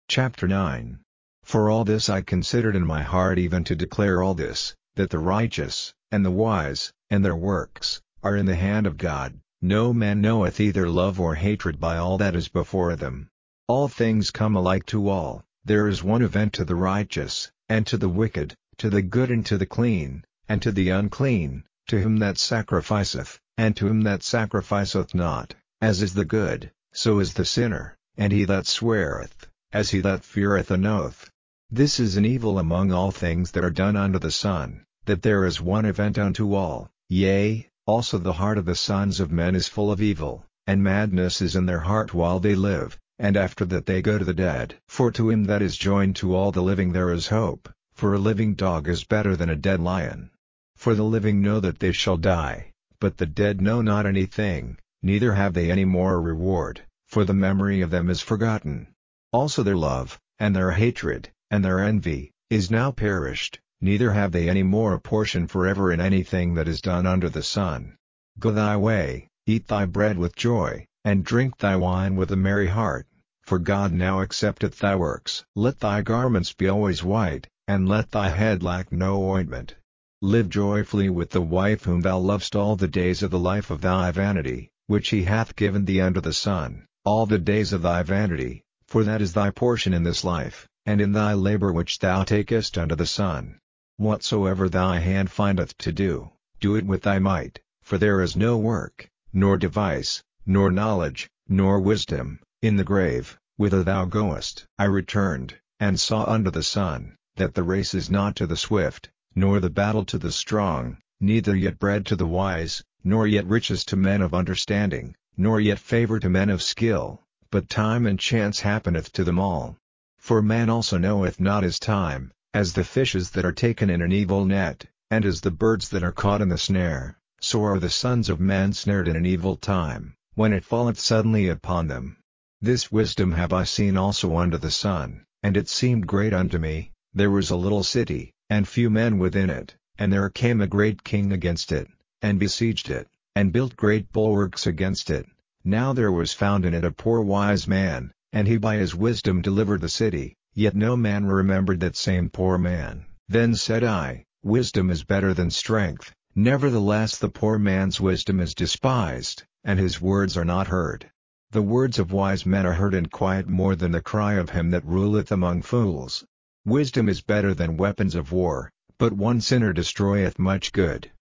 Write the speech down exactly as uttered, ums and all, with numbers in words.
Chapter nine. For all this I considered in my heart even to declare all this, that the righteous, and the wise, and their works, are in the hand of God. No man knoweth either love or hatred by all that is before them. All things come alike to all, there is one event to the righteous, and to the wicked, to the good and to the clean, and to the unclean, to him that sacrificeth, and to him that sacrificeth not, as is the good, so is the sinner, and he that sweareth, as he that feareth an oath. This is an evil among all things that are done under the sun, that there is one event unto all, yea, also the heart of the sons of men is full of evil, and madness is in their heart while they live, and after that they go to the dead. For to him that is joined to all the living there is hope, for a living dog is better than a dead lion. For the living know that they shall die, but the dead know not anything, neither have they any more a reward, for the memory of them is forgotten. Also their love, and their hatred, and their envy, is now perished, neither have they any more a portion forever in anything that is done under the sun. Go thy way, eat thy bread with joy, and drink thy wine with a merry heart, for God now accepteth thy works. Let thy garments be always white, and let thy head lack no ointment. Live joyfully with the wife whom thou lovest all the days of the life of thy vanity, which he hath given thee under the sun, all the days of thy vanity, for that is thy portion in this life, and in thy labor which thou takest under the sun. Whatsoever thy hand findeth to do, do it with thy might, for there is no work, nor device, nor knowledge, nor wisdom, in the grave, whither thou goest. I returned, and saw under the sun, that the race is not to the swift, nor the battle to the strong, neither yet bread to the wise, nor yet riches to men of understanding, nor yet favor to men of skill, but time and chance happeneth to them all. For man also knoweth not his time, as the fishes that are taken in an evil net, and as the birds that are caught in the snare, so are the sons of men snared in an evil time, when it falleth suddenly upon them. This wisdom have I seen also under the sun, and it seemed great unto me. There was a little city, and few men within it, and there came a great king against it, and besieged it, and built great bulwarks against it. Now there was found in it a poor wise man, and he by his wisdom delivered the city, yet no man remembered that same poor man. Then said I, Wisdom is better than strength, nevertheless the poor man's wisdom is despised, and his words are not heard. The words of wise men are heard in quiet more than the cry of him that ruleth among fools. Wisdom is better than weapons of war, but one sinner destroyeth much good.